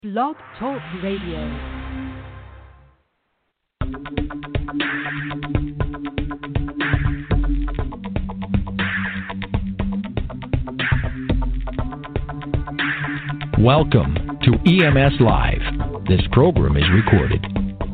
Blog Talk Radio. Welcome to EMS Live. This program is recorded.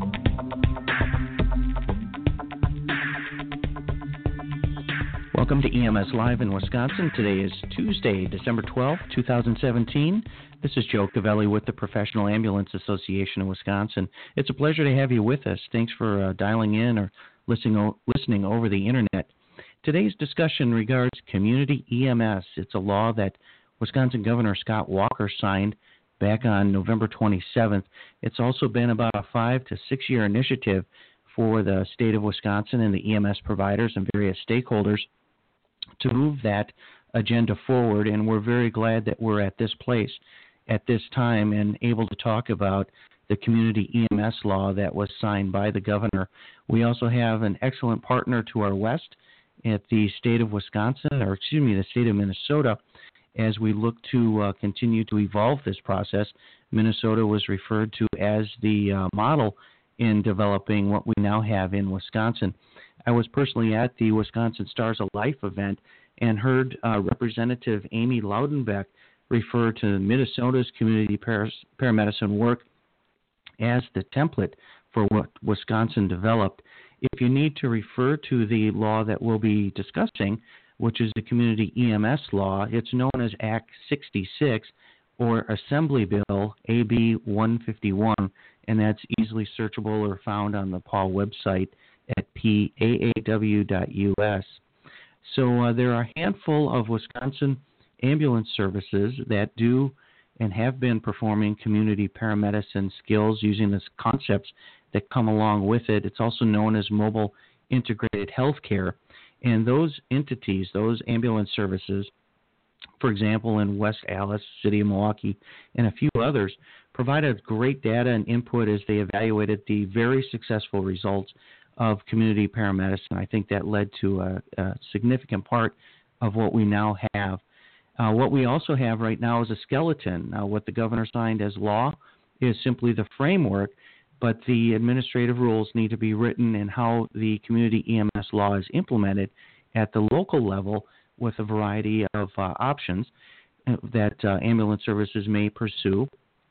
Welcome to EMS Live in Wisconsin. Today is Tuesday, December 12th, 2017. This is Joe Cavelli with the Professional Ambulance Association of Wisconsin. It's a pleasure to have you with us. Thanks for dialing in or listening over the Internet. Today's discussion regards community EMS. It's a law that Wisconsin Governor Scott Walker signed back on November 27th. It's also been about a 5 to 6 year initiative for the state of Wisconsin and the EMS providers and various stakeholders to move that agenda forward, and we're very glad that we're at this place at this time and able to talk about the community EMS law that was signed by the governor. We also have an excellent partner to our west at the state of Wisconsin, the state of Minnesota, as we look to continue to evolve this process. Minnesota was referred to as the model in developing what we now have in Wisconsin. I was personally at the Wisconsin Stars of Life event and heard Representative Amy Loudenbeck refer to Minnesota's community paramedicine work as the template for what Wisconsin developed. If you need to refer to the law that we'll be discussing, which is the community EMS law, it's known as Act 66 or Assembly Bill AB 151, and that's easily searchable or found on the PAW website at paaw.us. So there are a handful of Wisconsin ambulance services that do and have been performing community paramedicine skills using the concepts that come along with it. It's also known as mobile integrated healthcare. And those entities, those ambulance services, for example, in West Allis, City of Milwaukee, and a few others, provided great data and input as they evaluated the very successful results of community paramedicine. I think that led to a significant part of what we now have. What we also have right now is a skeleton. What the governor signed as law is simply the framework, but the administrative rules need to be written and how the community EMS law is implemented at the local level with a variety of options that ambulance services may pursue.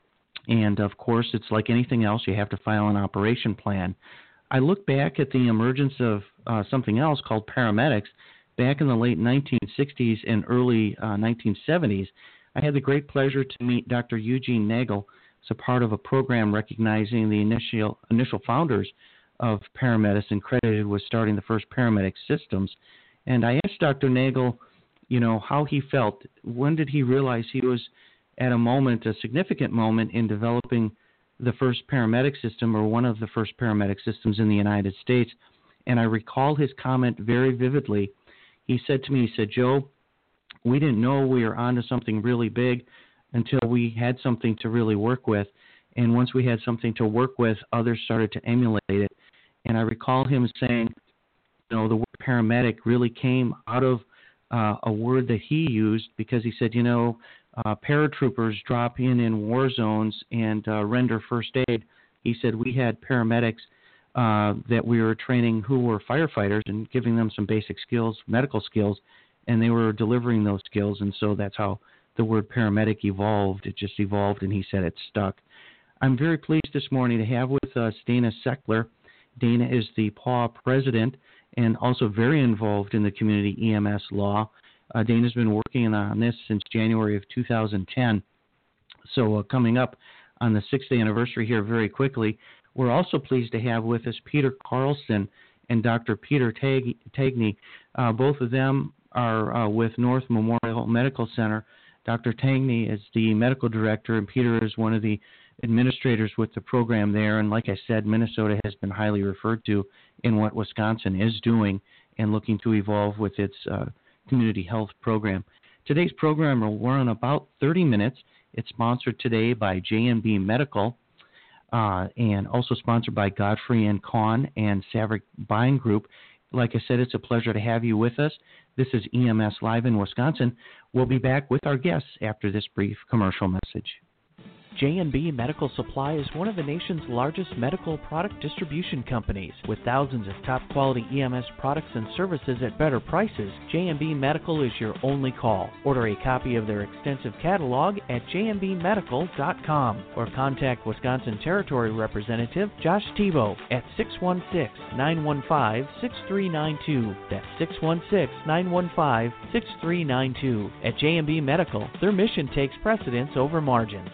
And, of course, it's like anything else. You have to file an operation plan. I look back at the emergence of something else called paramedics back in the late 1960s and early 1970s. I had the great pleasure to meet Dr. Eugene Nagel as a part of a program recognizing the initial founders of paramedicine, credited with starting the first paramedic systems. And I asked Dr. Nagel, how he felt. When did he realize he was at a significant moment in developing the first paramedic system, or one of the first paramedic systems in the United States? And I recall his comment very vividly. He said to me, Joe, we didn't know we were onto something really big until we had something to really work with. And once we had something to work with, others started to emulate it. And I recall him saying, the word paramedic really came out of a word that he used, because he said, paratroopers drop in war zones and render first aid. He said we had paramedics that we were training who were firefighters and giving them some basic skills, medical skills, and they were delivering those skills. And so that's how the word paramedic evolved. It just evolved, and he said it stuck. I'm very pleased this morning to have with us Dana Seckler. Dana is the PAW president and also very involved in the community EMS law. Dana's been working on this since January of 2010. So coming up on the 6th anniversary here very quickly, we're also pleased to have with us Peter Carlson and Dr. Peter Tagney. Both of them are with North Memorial Medical Center. Dr. Tagney is the medical director, and Peter is one of the administrators with the program there. And like I said, Minnesota has been highly referred to in what Wisconsin is doing and looking to evolve with its community health program. Today's program will run about 30 minutes. It's sponsored today by J&B Medical and also sponsored by Godfrey & Kahn and Saverick Buying Group. Like I said, it's a pleasure to have you with us. This is EMS Live in Wisconsin. We'll be back with our guests after this brief commercial message. J&B Medical Supply is one of the nation's largest medical product distribution companies. With thousands of top-quality EMS products and services at better prices, J&B Medical is your only call. Order a copy of their extensive catalog at jmbmedical.com or contact Wisconsin Territory Representative Josh Tebow at 616-915-6392. That's 616-915-6392. At J&B Medical, their mission takes precedence over margins.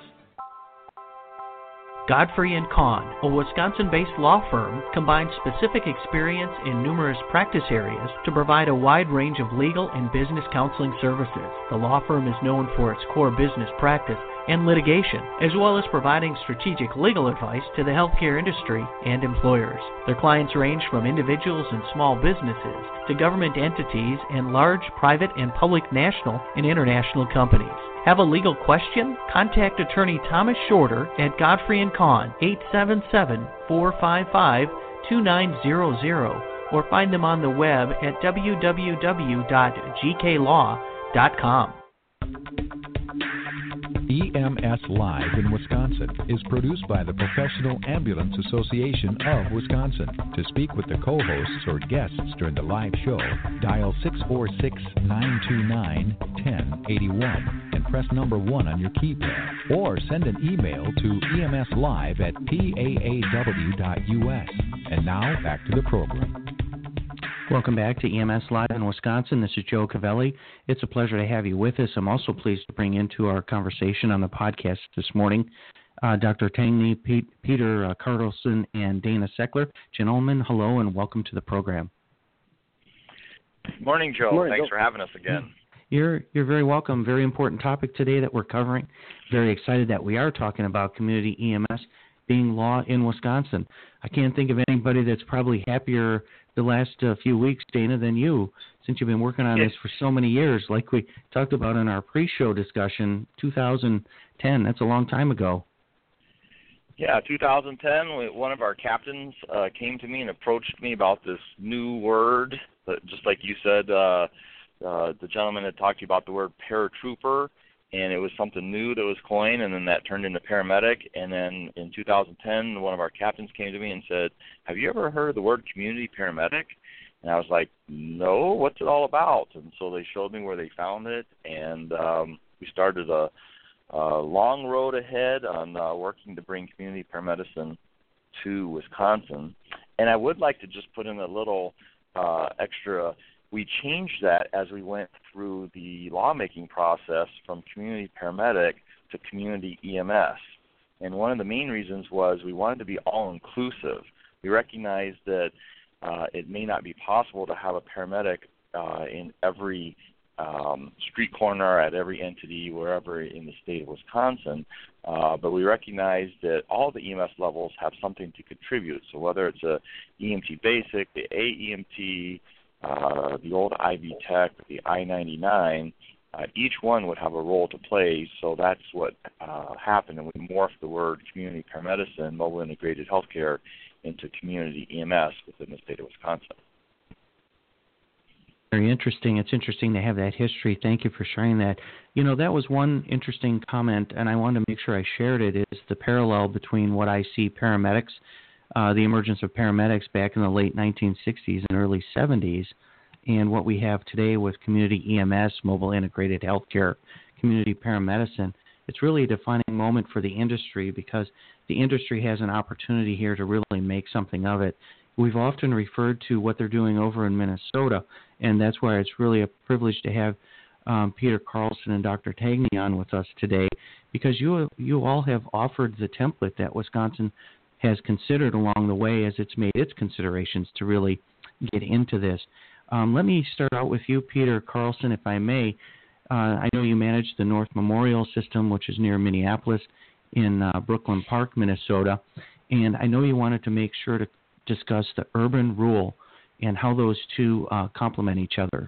Godfrey & Kahn, a Wisconsin-based law firm, combines specific experience in numerous practice areas to provide a wide range of legal and business counseling services. The law firm is known for its core business practice and litigation, as well as providing strategic legal advice to the healthcare industry and employers. Their clients range from individuals and small businesses to government entities and large private and public national and international companies. Have a legal question? Contact attorney Thomas Shorter at Godfrey & Kahn, 877-455-2900, or find them on the web at www.gklaw.com. EMS Live in Wisconsin is produced by the Professional Ambulance Association of Wisconsin. To speak with the co-hosts or guests during the live show, dial 646-929-1081 and press number 1 on your keypad, or send an email to emslive@paaw.us. And now, back to the program. Welcome back to EMS Live in Wisconsin. This is Joe Cavelli. It's a pleasure to have you with us. I'm also pleased to bring into our conversation on the podcast this morning Dr. Tangney, Peter Carlson, and Dana Seckler. Gentlemen, hello and welcome to the program. Morning, Joe. Morning, Thanks Joe. for having us again. You're very welcome. Very important topic today that we're covering. Very excited that we are talking about community EMS being law in Wisconsin. I can't think of anybody that's probably happier the last few weeks, Dana, than you, since you've been working on this for so many years. Like we talked about in our pre-show discussion, 2010, that's a long time ago. Yeah, 2010, one of our captains came to me and approached me about this new word, just like you said, the gentleman had talked to you about the word paratrooper, and it was something new that was coined, and then that turned into paramedic. And then in 2010, one of our captains came to me and said, have you ever heard of the word community paramedic? And I was like, no, what's it all about? And so they showed me where they found it, and we started a long road ahead on working to bring community paramedicine to Wisconsin. And I would like to just put in a little extra. We changed that as we went through the lawmaking process from community paramedic to community EMS. And one of the main reasons was we wanted to be all-inclusive. We recognized that it may not be possible to have a paramedic in every street corner, at every entity, wherever in the state of Wisconsin, but we recognize that all the EMS levels have something to contribute. So whether it's a EMT basic, the AEMT, the old IV Tech, the I-99, each one would have a role to play. So that's what happened, and we morphed the word community paramedicine, mobile integrated healthcare, into community EMS within the state of Wisconsin. Very interesting. It's interesting to have that history. Thank you for sharing that. You know, that was one interesting comment, and I wanted to make sure I shared it, is the parallel between what I see paramedics, the emergence of paramedics back in the late 1960s and early 70s, and what we have today with community EMS, mobile integrated healthcare, community paramedicine. It's really a defining moment for the industry because the industry has an opportunity here to really make something of it. We've often referred to what they're doing over in Minnesota, and that's why it's really a privilege to have Peter Carlson and Dr. Tangney on with us today, because you all have offered the template that Wisconsin has considered along the way as it's made its considerations to really get into this. Let me start out with you, Peter Carlson, if I may. I know you manage the North Memorial System, which is near Minneapolis in Brooklyn Park, Minnesota, and I know you wanted to make sure to discuss the urban rule and how those two complement each other.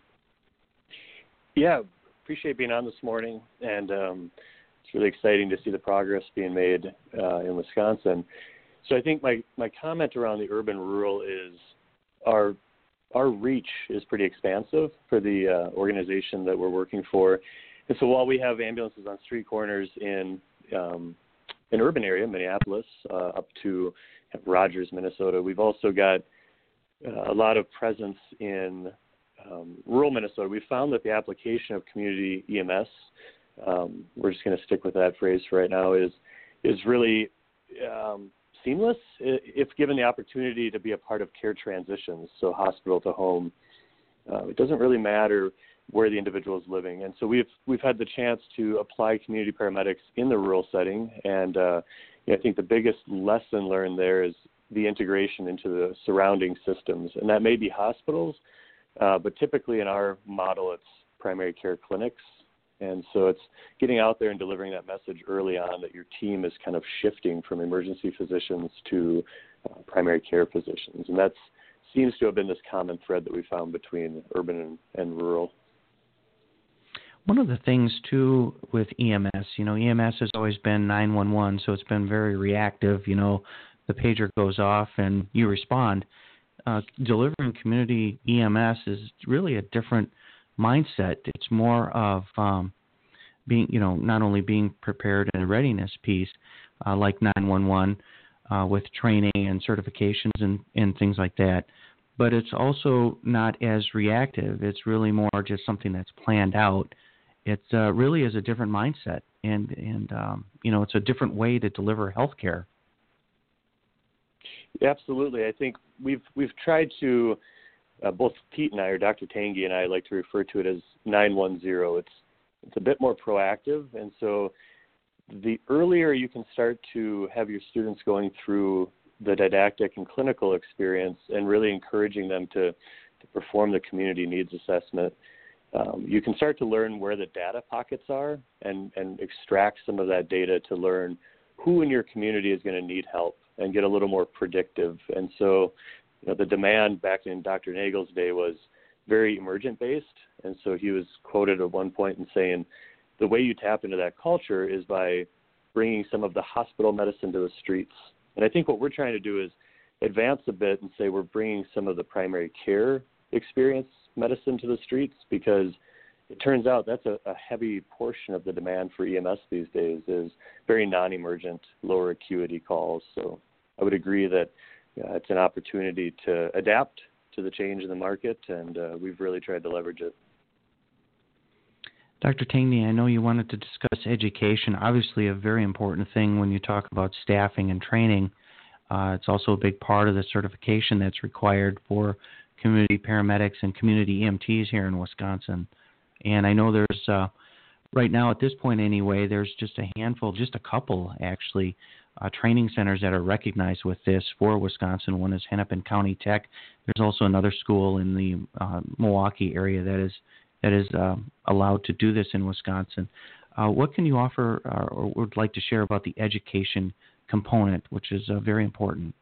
Yeah, appreciate being on this morning, and it's really exciting to see the progress being made in Wisconsin. So I think my comment around the urban-rural is our reach is pretty expansive for the organization that we're working for. And so while we have ambulances on street corners in an urban area, Minneapolis, up to Rogers, Minnesota. We've also got a lot of presence in rural Minnesota. We found that the application of community EMS, we're just going to stick with that phrase for right now, is really seamless if given the opportunity to be a part of care transitions, so hospital to home. It doesn't really matter where the individual is living, and so we've had the chance to apply community paramedics in the rural setting, and I think the biggest lesson learned there is the integration into the surrounding systems, and that may be hospitals, but typically in our model it's primary care clinics. And so it's getting out there and delivering that message early on that your team is kind of shifting from emergency physicians to primary care physicians. And that seems to have been this common thread that we found between urban and rural. One of the things, too, with EMS, EMS has always been 911, so it's been very reactive. The pager goes off and you respond. Delivering community EMS is really a different mindset. It's more of being, not only being prepared in a readiness piece like 911 with training and certifications and things like that, but it's also not as reactive. It's really more just something that's planned out. It really is a different mindset, and it's a different way to deliver healthcare. Absolutely. I think we've tried to, both Pete and I, or Dr. Tangi and I, like to refer to it as 910. It's a bit more proactive, and so the earlier you can start to have your students going through the didactic and clinical experience and really encouraging them to perform the community needs assessment, you can start to learn where the data pockets are and extract some of that data to learn who in your community is going to need help and get a little more predictive. And so the demand back in Dr. Nagel's day was very emergent-based, and so he was quoted at one point in saying, the way you tap into that culture is by bringing some of the hospital medicine to the streets. And I think what we're trying to do is advance a bit and say we're bringing some of the primary care experience medicine to the streets, because it turns out that's a heavy portion of the demand for EMS these days is very non-emergent, lower acuity calls. So I would agree that it's an opportunity to adapt to the change in the market, and we've really tried to leverage it. Dr. Tangi, I know you wanted to discuss education, obviously a very important thing when you talk about staffing and training. It's also a big part of the certification that's required for community paramedics and community EMTs here in Wisconsin. And I know there's, right now at this point anyway, there's just a handful, just a couple actually, training centers that are recognized with this for Wisconsin. One is Hennepin County Tech. There's also another school in the Milwaukee area that is allowed to do this in Wisconsin. What can you offer or would like to share about the education component, which is very important?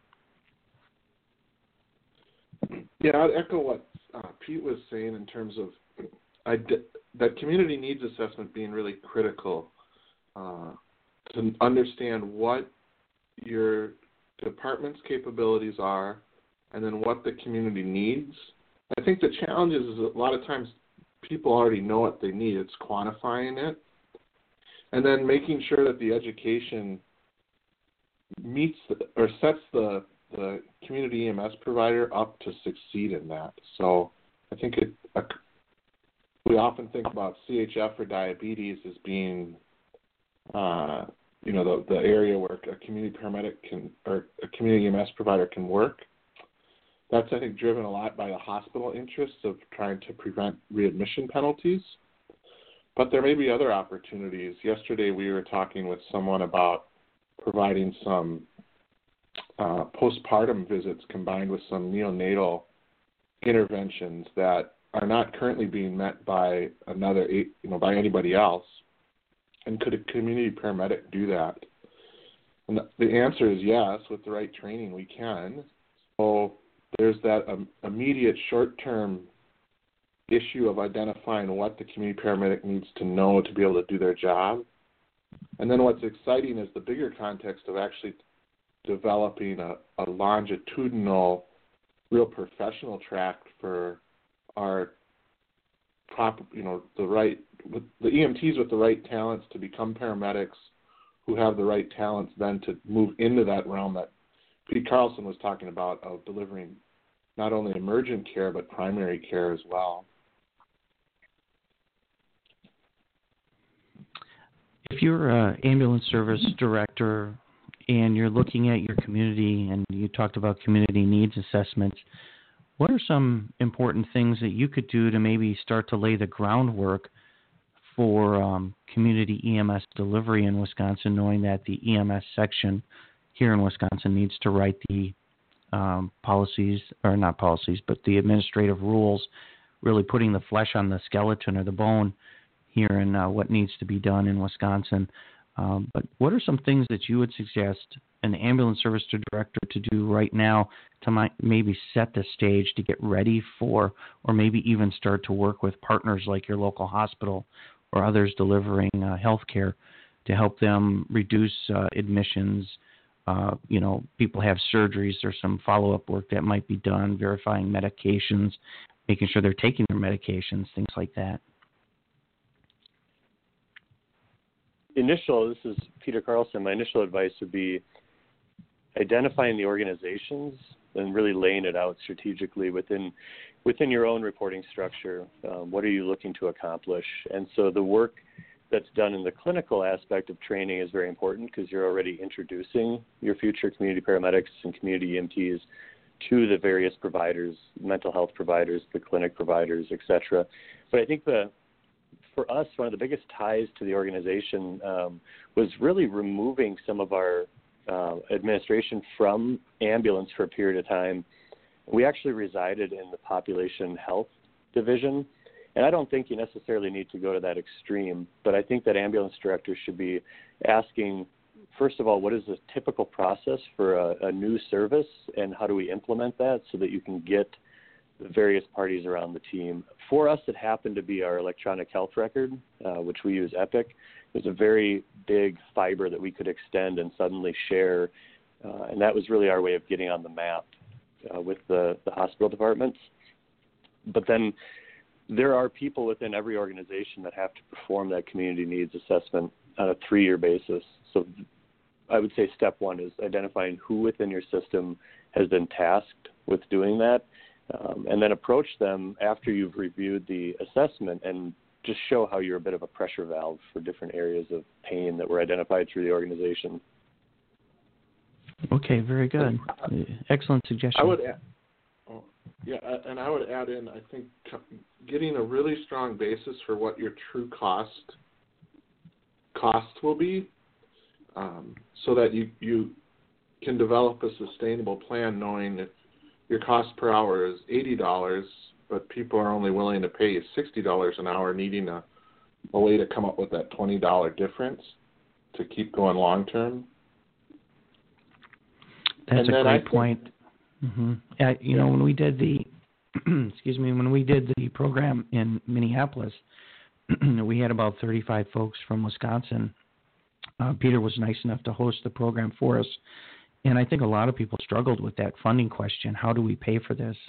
Yeah, I'd echo what Pete was saying in terms of that community needs assessment being really critical to understand what your department's capabilities are and then what the community needs. I think the challenge is a lot of times people already know what they need. It's quantifying it and then making sure that the education meets or sets the community EMS provider up to succeed in that. So I think we often think about CHF or diabetes as being, the area where a community paramedic or a community EMS provider can work. That's, I think, driven a lot by the hospital interests of trying to prevent readmission penalties. But there may be other opportunities. Yesterday we were talking with someone about providing some postpartum visits combined with some neonatal interventions that are not currently being met by by anybody else. And could a community paramedic do that? And the answer is yes. With the right training, we can. So there's that immediate short-term issue of identifying what the community paramedic needs to know to be able to do their job. And then what's exciting is the bigger context of actually developing a longitudinal, real professional track for our the EMTs with the right talents to become paramedics who have the right talents then to move into that realm that Pete Carlson was talking about, of delivering not only emergent care but primary care as well. If you're an ambulance service director and you're looking at your community, and you talked about community needs assessments, what are some important things that you could do to maybe start to lay the groundwork for community EMS delivery in Wisconsin, knowing that the EMS section here in Wisconsin needs to write the policies, or not policies, but the administrative rules, really putting the flesh on the skeleton or the bone here in what needs to be done in Wisconsin. But what are some things that you would suggest an ambulance service director to do right now to maybe set the stage to get ready for, or maybe even start to work with partners like your local hospital or others delivering health care to help them reduce admissions? People have surgeries. There's some follow-up work that might be done, verifying medications, making sure they're taking their medications, things like that. This is Peter Carlson. My initial advice would be identifying the organizations and really laying it out strategically within your own reporting structure. What are you looking to accomplish? And so the work that's done in the clinical aspect of training is very important, because you're already introducing your future community paramedics and community EMTs to the various providers, mental health providers, the clinic providers, et cetera. But I think for us, one of the biggest ties to the organization was really removing some of our administration from ambulance for a period of time. We actually resided in the population health division, and I don't think you necessarily need to go to that extreme, but I think that ambulance directors should be asking, first of all, what is the typical process for a new service, and how do we implement that so that you can get the various parties around the team. For us, it happened to be our electronic health record, which we use Epic. It was a very big fiber that we could extend and suddenly share, and that was really our way of getting on the map with the hospital departments. But then there are people within every organization that have to perform that community needs assessment on a 3-year basis. So I would say step one is identifying who within your system has been tasked with doing that, and then approach them after you've reviewed the assessment and just show how you're a bit of a pressure valve for different areas of pain that were identified through the organization. Okay, very good. Excellent suggestion. I would add in, I think getting a really strong basis for what your true cost will be, so that you can develop a sustainable plan, knowing if your cost per hour is $80, but people are only willing to pay you $60 an hour, needing a way to come up with that $20 difference to keep going long term. That's a great point. Mm-hmm. When we did the when we did the program in Minneapolis, we had about 35 folks from Wisconsin. Peter was nice enough to host the program for us. And I think a lot of people struggled with that funding question. How do we pay for this?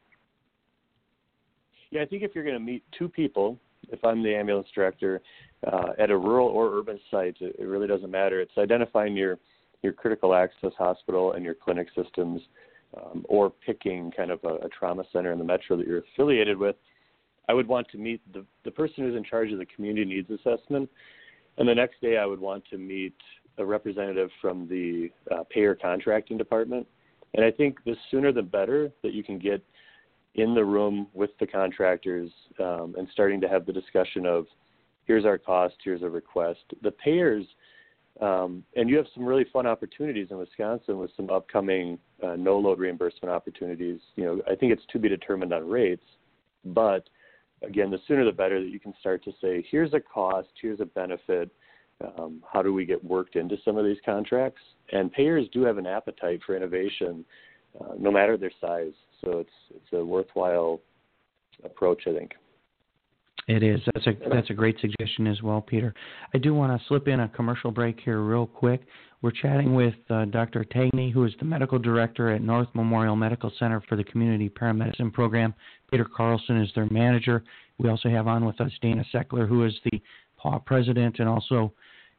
Yeah, I think if you're going to meet two people, if I'm the ambulance director, at a rural or urban site, it really doesn't matter. It's identifying your critical access hospital and your clinic systems, or picking kind of a trauma center in the metro that you're affiliated with. I would want to meet the person who's in charge of the community needs assessment, and the next day I would want to meet a representative from the payer contracting department. And I think the sooner the better that you can get in the room with the contractors and starting to have the discussion of, here's our cost, here's a request. The payers, and you have some really fun opportunities in Wisconsin with some upcoming no-load reimbursement opportunities. I think it's to be determined on rates, but again, the sooner the better that you can start to say, here's a cost, here's a benefit, how do we get worked into some of these contracts? And payers do have an appetite for innovation, no matter their size. So it's a worthwhile approach, I think. It is. That's a great suggestion as well, Peter. I do want to slip in a commercial break here real quick. We're chatting with Dr. Tagney, who is the medical director at North Memorial Medical Center for the Community Paramedicine Program. Peter Carlson is their manager. We also have on with us Dana Seckler, who is the PAW president and also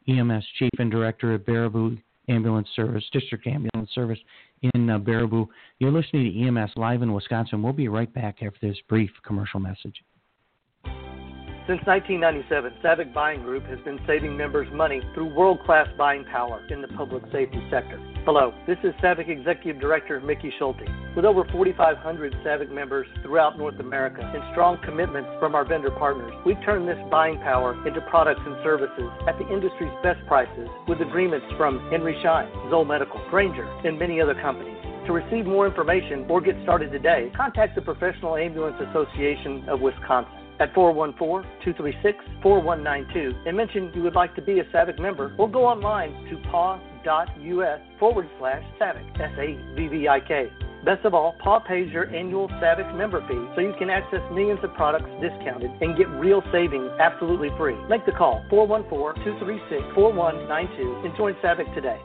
EMS Chief and Director at Baraboo Ambulance Service, District Ambulance Service in Baraboo. You're listening to EMS Live in Wisconsin. We'll be right back after this brief commercial message. Since 1997, Savick Buying Group has been saving members money through world-class buying power in the public safety sector. Hello, this is Savick Executive Director Mickey Schulte. With over 4,500 Savick members throughout North America and strong commitments from our vendor partners, we've turned this buying power into products and services at the industry's best prices with agreements from Henry Schein, Zoll Medical, Granger, and many other companies. To receive more information or get started today, contact the Professional Ambulance Association of Wisconsin at 414-236-4192 and mention you would like to be a Savick member, or go online to paw.us/Savick, SAVVIK. Best of all, PAW pays your annual Savick member fee so you can access millions of products discounted and get real savings absolutely free. Make the call, 414-236-4192, and join Savick today.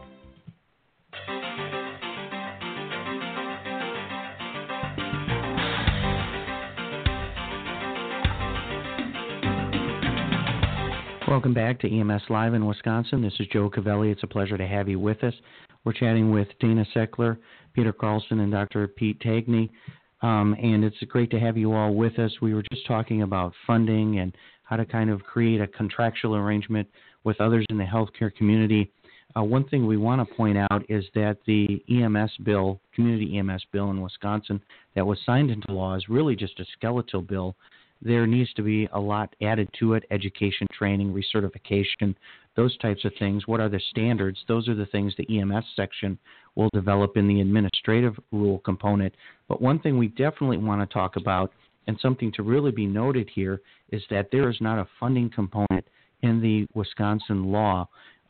Welcome back to EMS Live in Wisconsin. This is Joe Cavelli. It's a pleasure to have you with us. We're chatting with Dana Seckler, Peter Carlson, and Dr. Pete Tagney, and it's great to have you all with us. We were just talking about funding and how to kind of create a contractual arrangement with others in the healthcare community. One thing we want to point out is that the EMS bill, community EMS bill in Wisconsin that was signed into law is really just a skeletal bill. There needs to be a lot added to it: education, training, recertification, those types of things. What are the standards? Those are the things the EMS section will develop in the administrative rule component. But one thing we definitely want to talk about, and something to really be noted here, is that there is not a funding component in the Wisconsin law.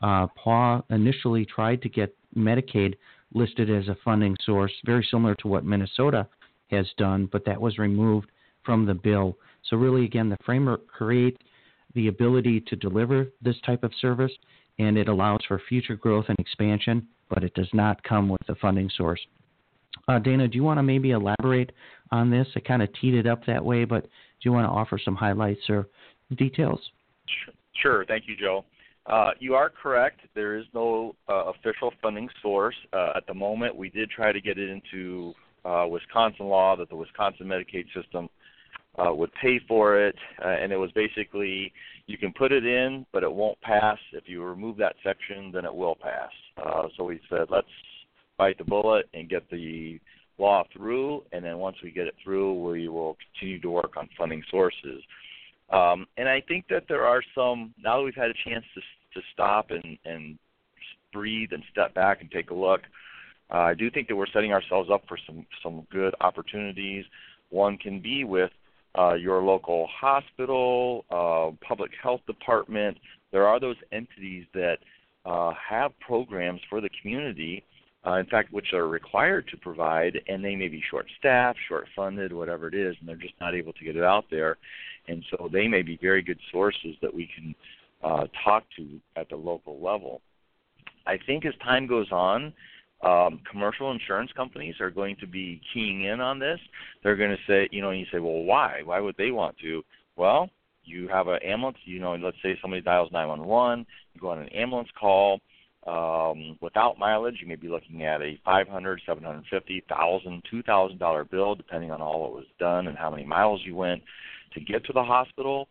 PAW initially tried to get Medicaid listed as a funding source, very similar to what Minnesota has done, but that was removed from the bill. So really, again, the framework creates the ability to deliver this type of service, and it allows for future growth and expansion, but it does not come with a funding source. Dana, do you want to maybe elaborate on this? I kind of teed it up that way, but do you want to offer some highlights or details? Sure. Thank you, Joe. You are correct. There is no official funding source. At the moment, we did try to get it into Wisconsin law that the Wisconsin Medicaid system would pay for it, and it was basically you can put it in, but it won't pass. If you remove that section, then it will pass. So we said, let's bite the bullet and get the law through, and then once we get it through, we will continue to work on funding sources. And I think that there are some, now that we've had a chance to stop and breathe and step back and take a look, I do think that we're setting ourselves up for some good opportunities. One can be with your local hospital, public health department. There are those entities that have programs for the community, in fact, which are required to provide, and they may be short-staffed, short-funded, whatever it is, and they're just not able to get it out there. And so they may be very good sources that we can talk to at the local level. I think as time goes on, commercial insurance companies are going to be keying in on this. They're going to say, and you say, well, why? Why would they want to? Well, you have an ambulance, let's say somebody dials 911, you go on an ambulance call. Without mileage, you may be looking at a $500, $750, $1,000, $2,000 bill, depending on all that was done and how many miles you went to get to the hospital.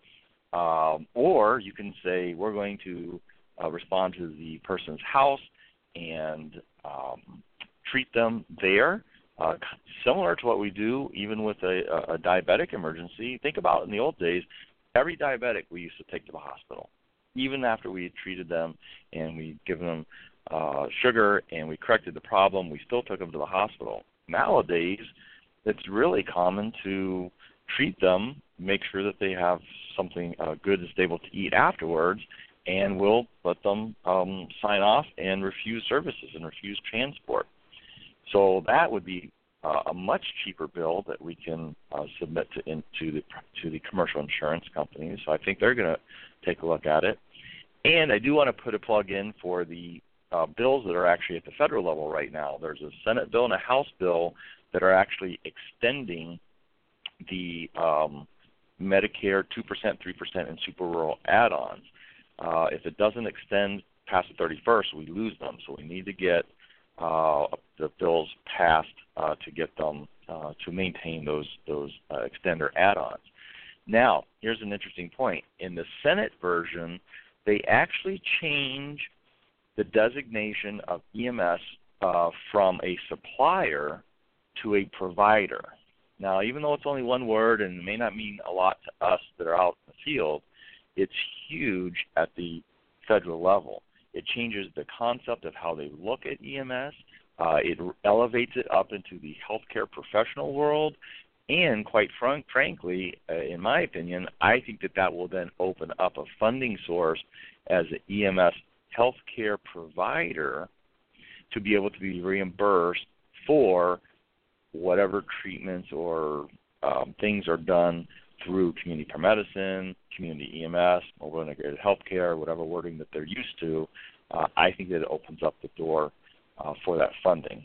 Or you can say, we're going to respond to the person's house and treat them there, similar to what we do even with a diabetic emergency. Think about in the old days, every diabetic we used to take to the hospital. Even after we had treated them and we'd given them sugar and we corrected the problem, we still took them to the hospital. Nowadays, it's really common to treat them, make sure that they have something good and stable to eat afterwards, and we'll let them sign off and refuse services and refuse transport. So that would be a much cheaper bill that we can submit to the commercial insurance companies. So I think they're going to take a look at it. And I do want to put a plug in for the bills that are actually at the federal level right now. There's a Senate bill and a House bill that are actually extending the Medicare 2%, 3%, and super rural add-ons. If it doesn't extend past the 31st, we lose them. So we need to get the bills passed to get them to maintain those extender add-ons. Now, here's an interesting point. In the Senate version, they actually change the designation of EMS from a supplier to a provider. Now, even though it's only one word and it may not mean a lot to us that are out in the field, it's huge at the federal level. It changes the concept of how they look at EMS. It elevates it up into the healthcare professional world. And quite frankly, in my opinion, I think that will then open up a funding source as an EMS healthcare provider to be able to be reimbursed for whatever treatments or things are done through community paramedicine, community EMS, mobile integrated healthcare, whatever wording that they're used to. I think that it opens up the door for that funding.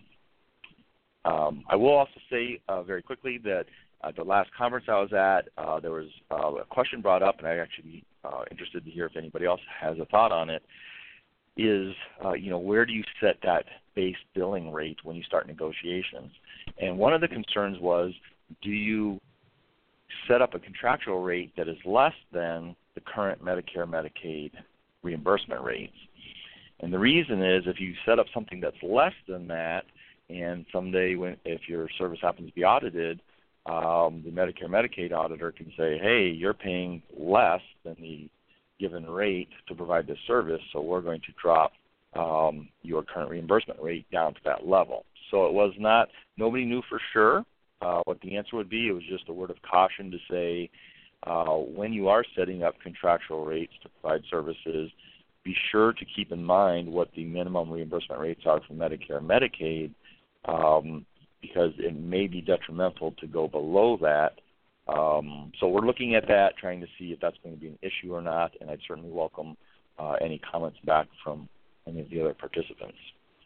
I will also say very quickly that at the last conference I was at, there was a question brought up, and I'd actually be interested to hear if anybody else has a thought on it, is, where do you set that base billing rate when you start negotiations? And one of the concerns was, do you set up a contractual rate that is less than the current Medicare, Medicaid reimbursement rates? And the reason is, if you set up something that's less than that, and someday if your service happens to be audited, the Medicare, Medicaid auditor can say, hey, you're paying less than the given rate to provide this service, so we're going to drop your current reimbursement rate down to that level. So it was not, nobody knew for sure what the answer would be. It was just a word of caution to say, when you are setting up contractual rates to provide services, be sure to keep in mind what the minimum reimbursement rates are for Medicare and Medicaid, because it may be detrimental to go below that. So we're looking at that, trying to see if that's going to be an issue or not, and I'd certainly welcome any comments back from any of the other participants.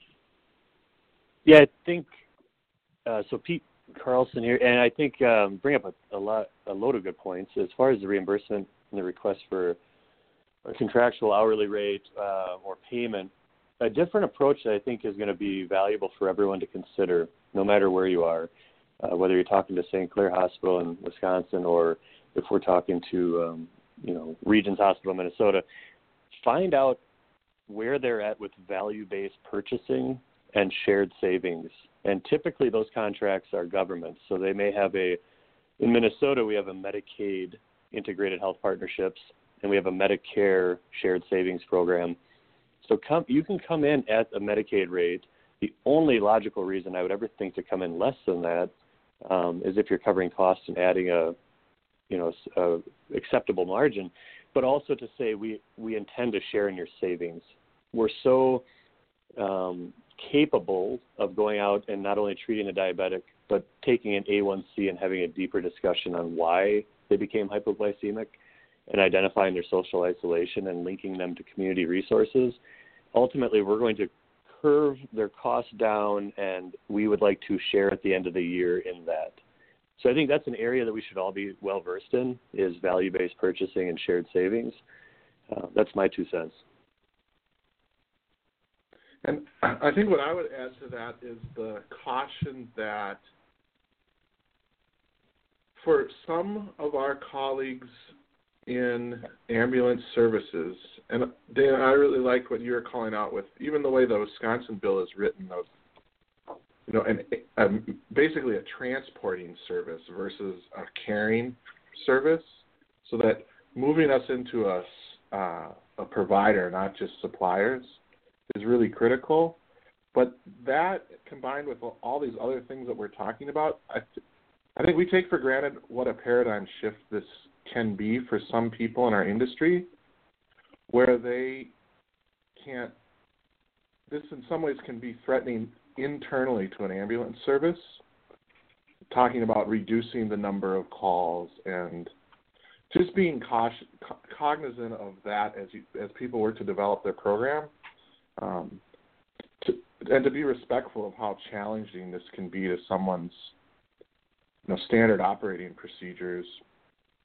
Yeah, I think so. Pete Carlson here, and I think bring up a load of good points as far as the reimbursement and the request for a contractual hourly rate or payment. A different approach that I think is going to be valuable for everyone to consider, no matter where you are, whether you're talking to St. Clair Hospital in Wisconsin or if we're talking to Regions Hospital, Minnesota. Find out where they're at with value-based purchasing and shared savings. And typically those contracts are governments. So they may have in Minnesota, we have a Medicaid integrated health partnerships, and we have a Medicare shared savings program. So you can come in at a Medicaid rate. The only logical reason I would ever think to come in less than that is if you're covering costs and adding a acceptable margin, but also to say we intend to share in your savings. We're so capable of going out and not only treating a diabetic, but taking an A1C and having a deeper discussion on why they became hypoglycemic and identifying their social isolation and linking them to community resources. Ultimately, we're going to curve their costs down, and we would like to share at the end of the year in that. So I think that's an area that we should all be well-versed in, is value-based purchasing and shared savings. That's my 2 cents. And I think what I would add to that is the caution that for some of our colleagues in ambulance services, and Dan, I really like what you were calling out with even the way the Wisconsin bill is written of, basically a transporting service versus a caring service, so that moving us into a provider, not just suppliers, is really critical. But that, combined with all these other things that we're talking about, I think we take for granted what a paradigm shift this can be for some people in our industry, where they can't, this in some ways can be threatening internally to an ambulance service, talking about reducing the number of calls and just being cognizant of that as people work to develop their program, and to be respectful of how challenging this can be to someone's standard operating procedures.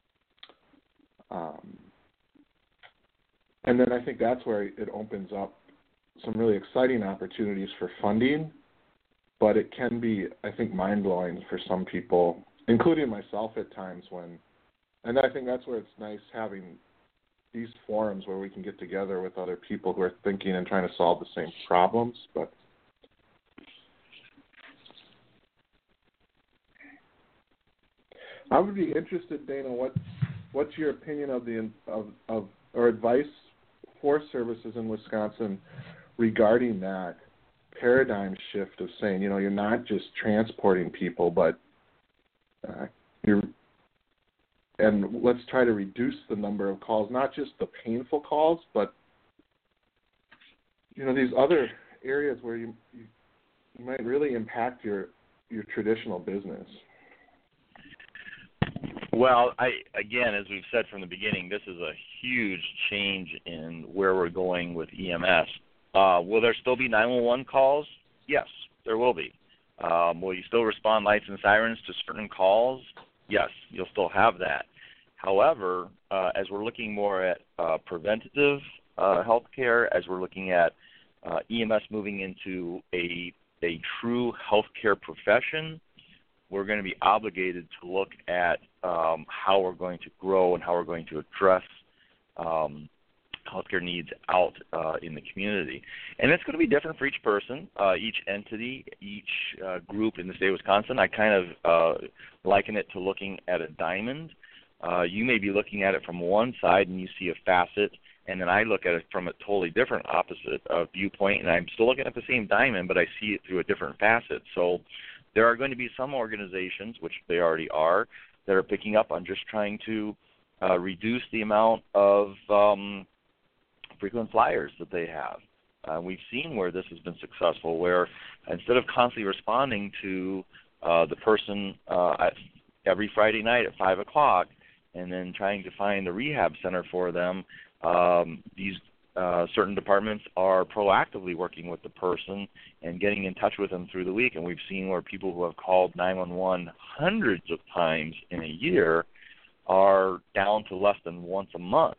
And then I think that's where it opens up some really exciting opportunities for funding, but it can be, I think, mind-blowing for some people, including myself at times and I think that's where it's nice having these forums where we can get together with other people who are thinking and trying to solve the same problems. But I would be interested, Dana, what's your opinion of or advice for services in Wisconsin regarding that paradigm shift of saying, you're not just transporting people, but and let's try to reduce the number of calls, not just the painful calls, but these other areas where you might really impact your traditional business. Well, again, as we've said from the beginning, this is a huge change in where we're going with EMS. Will there still be 911 calls? Yes, there will be. Will you still respond lights and sirens to certain calls? Yes, you'll still have that. However, as we're looking more at preventative healthcare, as we're looking at EMS moving into a true healthcare profession, we're going to be obligated to look at how we're going to grow and how we're going to address healthcare needs out in the community. And it's going to be different for each person, each entity, each group in the state of Wisconsin. I kind of liken it to looking at a diamond. You may be looking at it from one side and you see a facet, and then I look at it from a totally different opposite viewpoint, and I'm still looking at the same diamond, but I see it through a different facet. So there are going to be some organizations, which they already are, that are picking up on just trying to reduce the amount of frequent flyers that they have. We've seen where this has been successful, where instead of constantly responding to the person every Friday night at 5 o'clock and then trying to find a rehab center for them, these certain departments are proactively working with the person and getting in touch with them through the week. And we've seen where people who have called 911 hundreds of times in a year are down to less than once a month.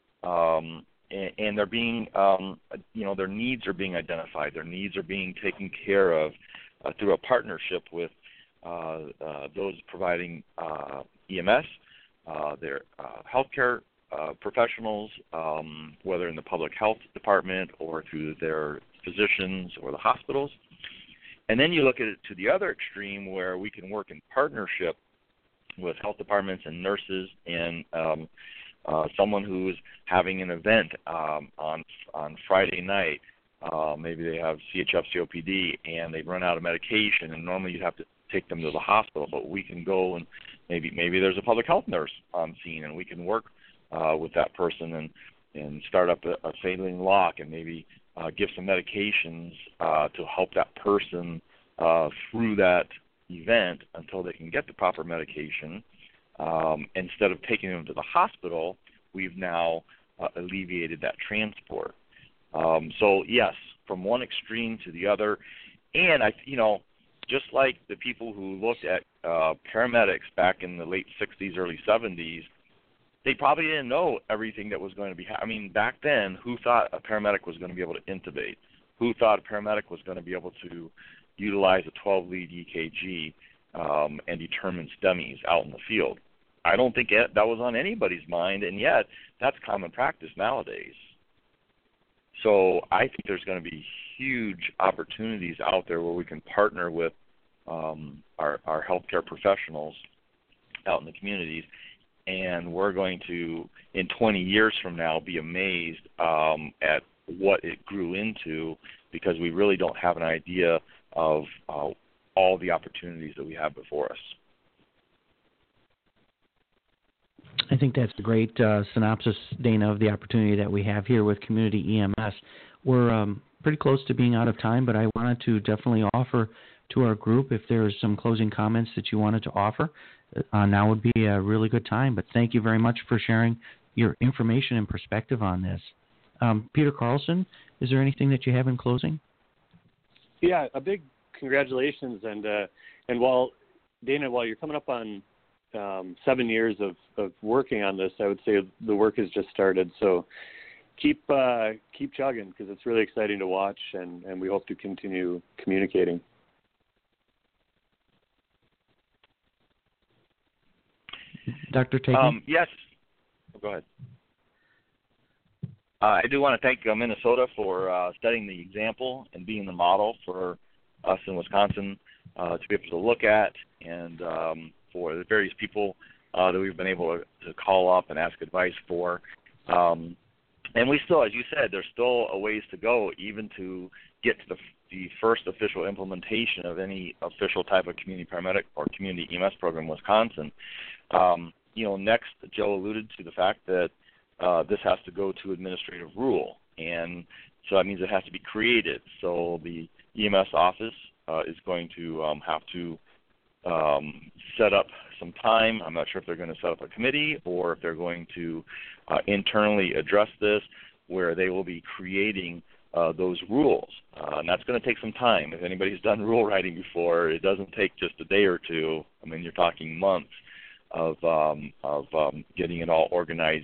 And they're being, their needs are being identified. Their needs are being taken care of through a partnership with those providing EMS, their healthcare professionals, whether in the public health department or through their physicians or the hospitals. And then you look at it to the other extreme where we can work in partnership with health departments and nurses and someone who's having an event on Friday night. Maybe they have CHF, COPD, and they've run out of medication, and normally you'd have to take them to the hospital, but we can go and maybe there's a public health nurse on scene, and we can work with that person and start up a saline lock and maybe give some medications to help that person through that event until they can get the proper medication. Instead of taking them to the hospital, we've now alleviated that transport. So yes, from one extreme to the other, and just like the people who looked at paramedics back in the late 60s, early 70s, they probably didn't know everything that was going to be back then, who thought a paramedic was going to be able to intubate? Who thought a paramedic was going to be able to utilize a 12-lead EKG and determine STEMIs out in the field? I don't think that was on anybody's mind, and yet that's common practice nowadays. So I think there's going to be huge opportunities out there where we can partner with our healthcare professionals out in the communities, and we're going to, in 20 years from now, be amazed at what it grew into, because we really don't have an idea of all the opportunities that we have before us. I think that's a great synopsis, Dana, of the opportunity that we have here with Community EMS. We're pretty close to being out of time, but I wanted to definitely offer to our group, if there's some closing comments that you wanted to offer, now would be a really good time. But thank you very much for sharing your information and perspective on this. Peter Carlson, is there anything that you have in closing? Yeah, a big congratulations. And while, Dana, while you're coming up on 7 years of working on this, I would say the work has just started. So keep chugging, because it's really exciting to watch, and we hope to continue communicating. Dr. Taken? Yes. Go ahead. I do want to thank Minnesota for setting the example and being the model for us in Wisconsin to be able to look at, and for the various people that we've been able to call up and ask advice for. And we still, as you said, there's still a ways to go even to get to the first official implementation of any official type of community paramedic or community EMS program in Wisconsin. Next, Joe alluded to the fact that this has to go to administrative rule, and so that means it has to be created. So the EMS office is going to have to set up some time. I'm not sure if they're going to set up a committee or if they're going to internally address this, where they will be creating those rules. And that's going to take some time. If anybody's done rule writing before, it doesn't take just a day or two. I mean, you're talking months of getting it all organized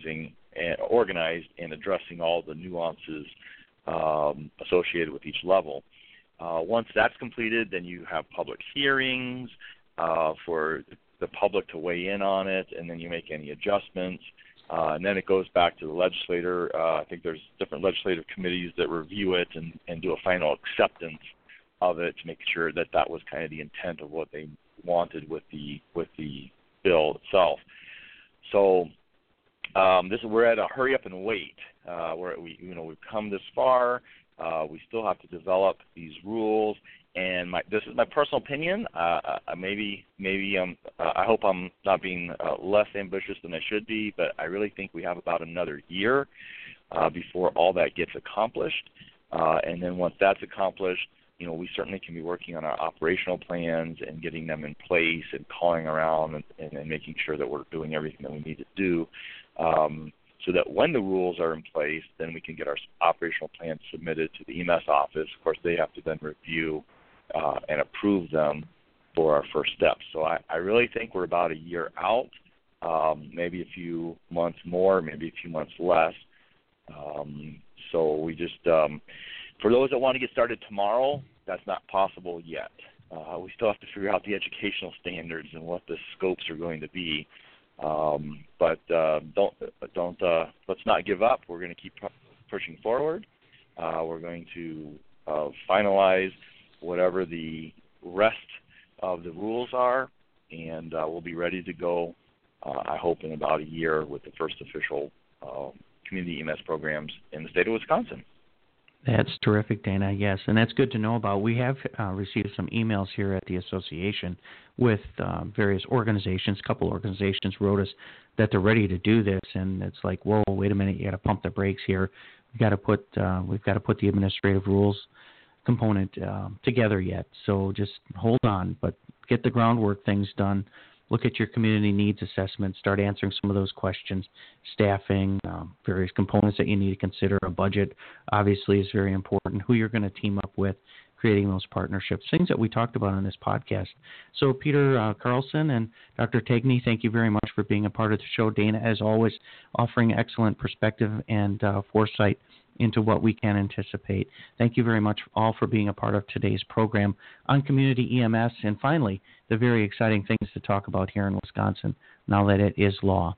and addressing all the nuances associated with each level. Once that's completed, then you have public hearings for the public to weigh in on it, and then you make any adjustments. And then it goes back to the legislator. I think there's different legislative committees that review it and do a final acceptance of it to make sure that that was kind of the intent of what they wanted with the bill itself. So we're at a hurry up and wait. We've come this far. We still have to develop these rules. And this is my personal opinion. I hope I'm not being less ambitious than I should be, but I really think we have about another year before all that gets accomplished. And then once that's accomplished, we certainly can be working on our operational plans and getting them in place and calling around and making sure that we're doing everything that we need to do, so that when the rules are in place, then we can get our operational plans submitted to the EMS office. Of course, they have to then review and approve them for our first steps. So I really think we're about a year out, maybe a few months more, maybe a few months less. So we just, for those that want to get started tomorrow, that's not possible yet. We still have to figure out the educational standards and what the scopes are going to be. But let's not give up. We're going to keep pushing forward. We're going to finalize whatever the rest of the rules are, and we'll be ready to go, I hope, in about a year with the first official community EMS programs in the state of Wisconsin. That's terrific, Dana, yes, and that's good to know about. We have received some emails here at the association with various organizations. A couple organizations wrote us that they're ready to do this, and it's like, whoa, wait a minute, you got to pump the brakes here. We've got to put the administrative rules component together yet. So just hold on, but get the groundwork things done. Look at your community needs assessment. Start answering some of those questions. Staffing, various components that you need to consider. A budget, obviously, is very important. Who you're going to team up with, creating those partnerships, things that we talked about on this podcast. So Peter Carlson and Dr. Tagney, thank you very much for being a part of the show. Dana, as always, offering excellent perspective and foresight into what we can anticipate. Thank you very much all for being a part of today's program on community EMS, and finally, the very exciting things to talk about here in Wisconsin now that it is law.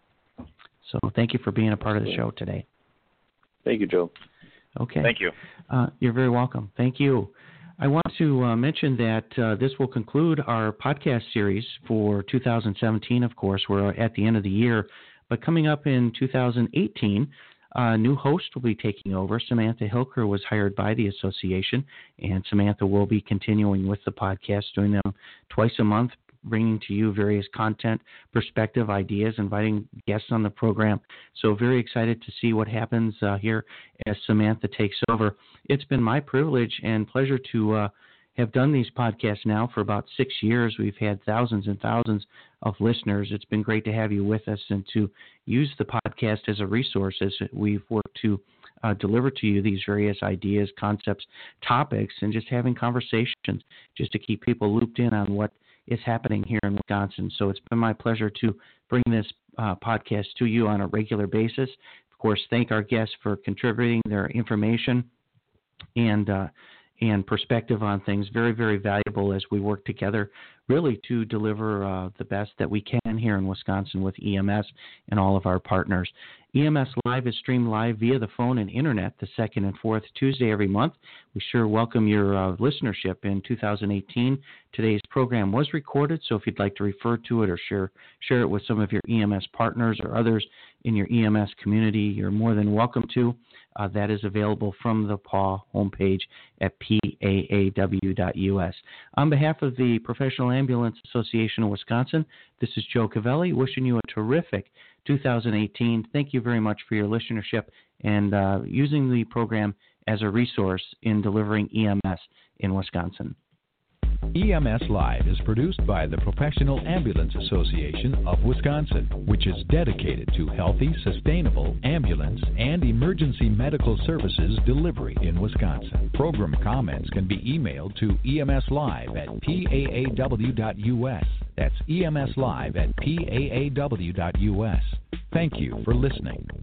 So thank you for being a part of the show today. Thank you, Joe. Okay. Thank you. You're very welcome. Thank you. I want to mention that this will conclude our podcast series for 2017, of course. We're at the end of the year. But coming up in 2018, a new host will be taking over. Samantha Hilker was hired by the association, and Samantha will be continuing with the podcast, doing them twice a month, bringing to you various content, perspective, ideas, inviting guests on the program. So very excited to see what happens here as Samantha takes over. It's been my privilege and pleasure to have done these podcasts now for about 6 years. We've had thousands and thousands of listeners. It's been great to have you with us and to use the podcast as a resource as we've worked to deliver to you these various ideas, concepts, topics, and just having conversations just to keep people looped in on what is happening here in Wisconsin. So it's been my pleasure to bring this podcast to you on a regular basis. Of course, thank our guests for contributing their information and perspective on things. Very, very valuable as we work together really to deliver the best that we can here in Wisconsin with EMS and all of our partners. EMS Live is streamed live via the phone and internet the second and fourth Tuesday every month. We sure welcome your listenership in 2018. Today's program was recorded, so if you'd like to refer to it or share it with some of your EMS partners or others in your EMS community, you're more than welcome to. That is available from the PAW homepage at paaw.us. On behalf of the Professional Ambulance Association of Wisconsin, this is Joe Cavelli wishing you a terrific 2018. Thank you very much for your listenership and using the program as a resource in delivering EMS in Wisconsin. EMS Live is produced by the Professional Ambulance Association of Wisconsin, which is dedicated to healthy, sustainable ambulance and emergency medical services delivery in Wisconsin. Program comments can be emailed to emslive at paaw.us. That's emslive at paaw.us. Thank you for listening.